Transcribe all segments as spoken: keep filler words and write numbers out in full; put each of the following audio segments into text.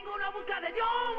una busca de Dios.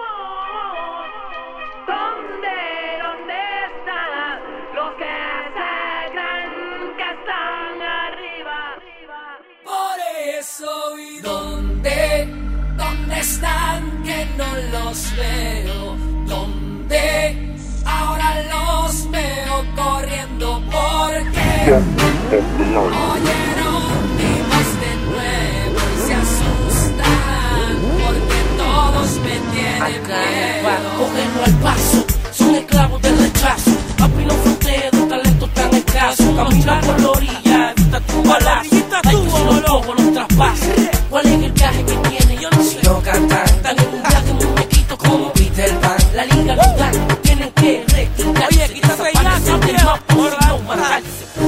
¿Dónde, dónde están los que se creen que están arriba? Por eso, ¿y dónde, dónde están que no los veo? ¿Dónde ahora los veo corriendo? Porque oyeron mi voz de nuevo y se asustan porque todos me tienen miedo. Cógelo al paso, son esclavos del rechazo. Papi, no frontea de un talento tan escaso. Camina por la orilla, evita tu balazo. Hay que si los pocos los traspasos. ¿Cuál es el viaje que tiene? Yo no sé. No cantan, Están en un viaje muñequito como Peter Pan. la liga los dan. Tienen que retirarse. Oye, quítate ya, del mapa, si no matarse.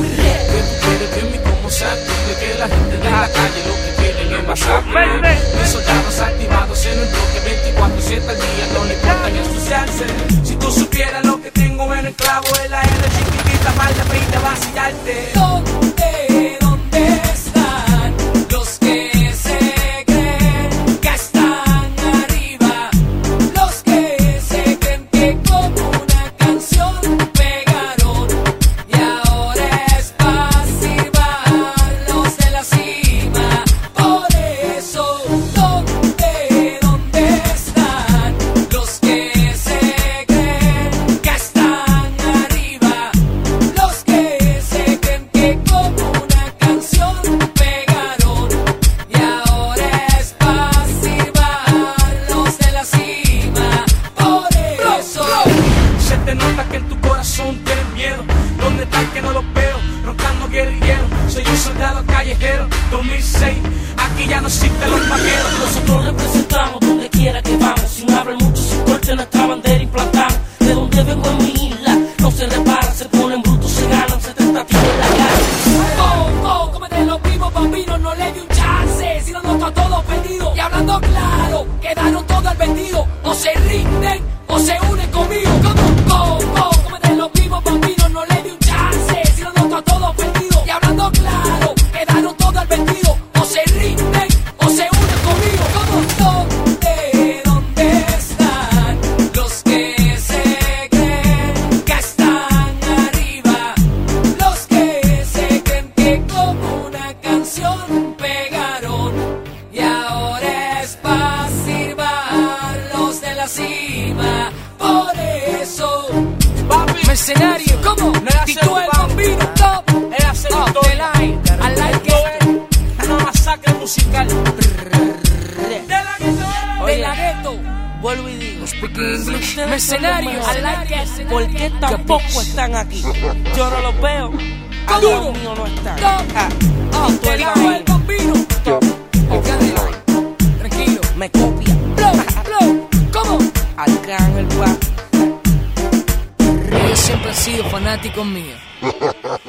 De que la gente de la calle lo que quieren es masacre. Mis soldados activados en un bloque veinticuatro siete al día, no le importa ni ensuciarse. Si tú supieras lo que tengo en el clavo, es la L chiquitita para la peita vacillarte. ¿Dónde, dónde están los que se creen que están arriba? Los que se creen que con una canción pegaron y ahora es fácil bajarlos de la cima. Por eso, ¿dónde, dónde están los que se creen que están arriba? Los que se creen que con una canción pegaron y ahora es fácil bajarlos de la cima. Por eso Se te nota que en tu corazón tienes miedo. ¿Dónde están que no los veo? Roncando guerrillero. Soy un soldado callejero. dos mil seis, aquí ya no existen los vaqueros. Nosotros representamos donde quiera que vamos. Sin hablar mucho, sin corte, nuestra bandera implantamos. De donde vengo en mi isla, no se repara, se ponen brutos, se ganan setenta tiros en la calle. Oh, oh, cómete los vivos, bambinos, no le di un chance. Si no, no está todo perdido. Y hablando claro, quedaron todo al vendido. O se rinden o se unen conmigo. Como, oh, oh, cómete los vivos, bambinos, no le di un chance. Si no, no está todo perdido. Y hablando claro, quedaron todo al vendido. O se rinden o se unen conmigo. Como, ¿dónde, dónde están los que se creen que están arriba? Los que se creen que con una canción pegaron y ahora es fácil bajarlos de la cima. Por eso, Papi, mercenario, ¿cómo? No era Tito el ser fan. bambino, top, era hacer off the historia. line, I like Esto it. es una masacre musical. De la gueto, de la gueto. Vuelvo y digo, Speak English, ustedes mercenario, son los I mejores. like it. ¿Por qué tampoco están aquí? Yo no los veo, al Duro. lado mío no están. Top, Ah, off Tito the el line, bambino. el bambino, top, off the line. Tranquilo, Me copia, blow, blow, ¿cómo? Arcángel va. Ellos siempre han sido fanáticos míos.